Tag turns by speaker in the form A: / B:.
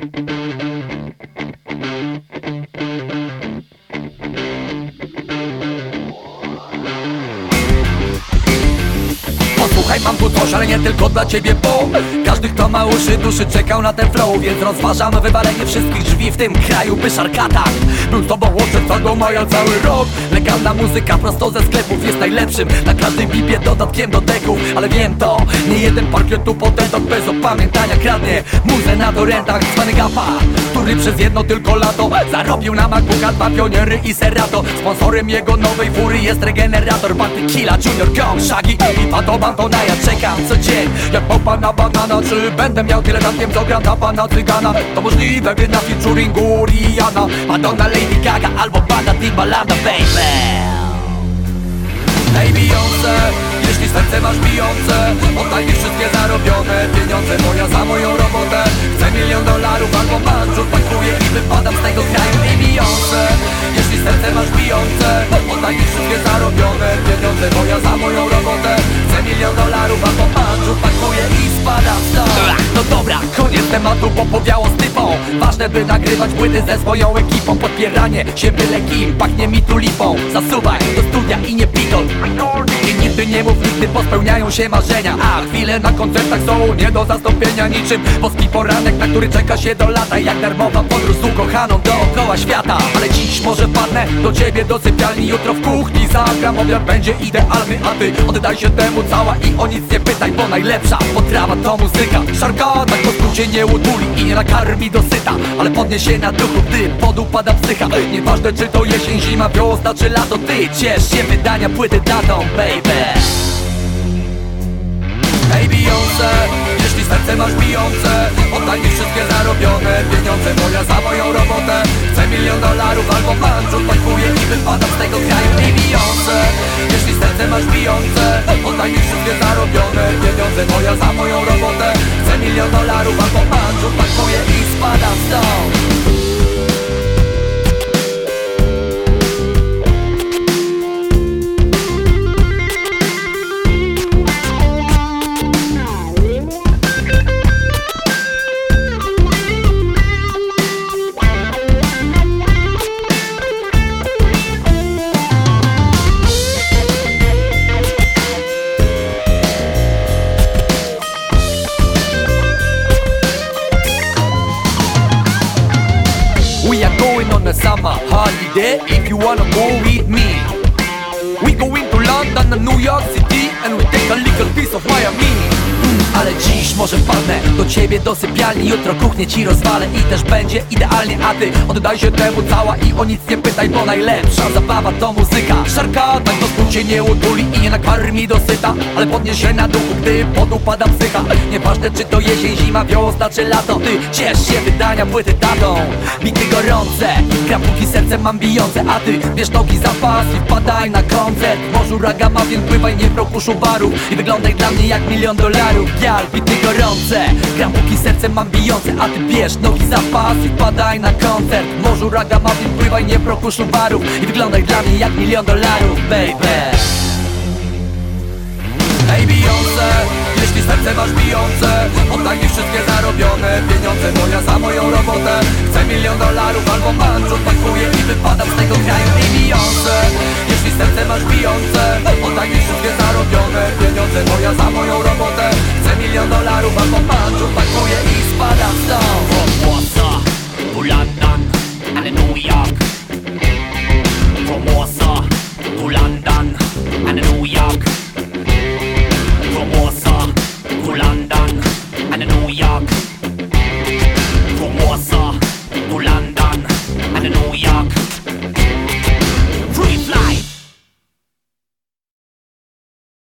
A: Posłuchaj, mam tu coś, ale nie tylko dla ciebie, bo każdy, kto ma uszy, duszy, czekał na ten flow. Więc rozważam wywalenie wszystkich drzwi w tym kraju, by szarkatach był z tobą od czerwca maja cały rok. Legalna muzyka prosto ze sklepów jest najlepszym na każdej bibie dodatkiem do deków. Ale wiem to, nie jeden parkiet tu potentat bez opamiętania kradnie muzę na torrentach. Zwany Gapa, który przez jedno tylko lato zarobił na MacBooka 2 Pioniery i Serato. Sponsorem jego nowej fury jest regenerator Banty Killa, Junior Kong, Shaggy i Pato Bantona. Ja czekam co dzień jak popa na banana. Czy będę miał tyle lat, wiem co gram na pana cygana. To możliwe, gdy na featuringu Rihanna, Madonna, Lady Gaga albo banda Timbalanda, baby. Hej Beyoncé, jeśli serce masz bijące, oddaj mi wszystkie zarobione pieniądze, bo ja za moją robotę chcę $1 000 000 albo manżur pakuję i wypadam z tego kraju. Hej Beyoncé, jeśli serce masz bijące, oddaj mi wszystkie zarobione pieniądze, bo ja za moją robotę chcę $1 000 000 albo manżur pakuję i spadam stąd. No dobra, koniec tematu, bo powiało z typą. Ważne, by nagrywać płyty ze swoją ekipą. Podpieranie się byle kim, pachnie mi tu lipą. Zasuwaj do studia i nie pitol. I nigdy nie mów, nigdy pospełniają się marzenia. A chwile na koncertach są nie do zastąpienia. Niczym boski poranek, na który czeka się do lata. Jak darmowa podróż z ukochaną dookoła świata. Ale dziś może wpadnę do ciebie do sypialni. Jutro w kuchni zagram, obiad będzie idealny. A ty oddaj się temu cała i o nic nie pytaj, bo najlepsza potrawa to muzyka. Szarka tak po skrócie nie utuli i nie nakarmi dosyta, ale podniesie na duchu, gdy podupada psycha. Nieważne czy to jesień, zima, wiosna czy lato, ty ciesz się wydania płyty datą, baby. Hej Beyoncé, jeśli serce masz bijące, oddaj mi wszystkie zarobione pieniądze, bo ja za moją robotę chcę $1 000 000 albo manżur pakuję i wypadam z tego kraju. Hej Beyoncé, jeśli serce masz bijące, oddaj mi wszystkie zarobione pieniądze, bo ja za moją robotę chcę $1 000 000 albo manżur pakuję i spadam stąd. We are going on a summer holiday, if you wanna go with me. We going to London and New York City, and we take a little piece of Miami. Ale dziś może wpadnę do ciebie do sypialni. Jutro kuchnię ci rozwalę i też będzie idealnie. A ty oddaj się temu cała i o nic nie pytaj, bo najlepsza zabawa to muzyka. Szarka tak do skrócie nie utuli i nie nakarmi dosyta, ale podniesie na duchu, gdy podupada psycha. Nieważne czy to jesień, zima, wiosna czy lato, ty ciesz się wydania płyty datą. Bity gorące, gram póki serce mam bijące, a ty bierz nogi za pas i wpadaj na koncert. W morzu ragama, więc pływaj nie w rokuszu barów i wyglądaj dla mnie jak $1 000 000. Gal, bity gorące, gram póki serce mam bijące, a ty bierz nogi za pas i wpadaj na koncert. W morzu ragamuffin, pływaj nie w rokuszu barów i wyglądaj dla mnie jak $1 000 000, baby. Hej Beyoncé, jeśli serce masz bijące, oddaj mi wszystkie zarobione pieniądze, bo ja za moją robotę chcę $1 000 000 albo manżur pakuję i wypadam z tego kraju. Hej Beyoncé, jeśli serce masz bijące, oddaj mi wszystkie zarobione pieniądze, bo ja za moją robotę chcę $1 000 000 albo manżur pakuję i spadam.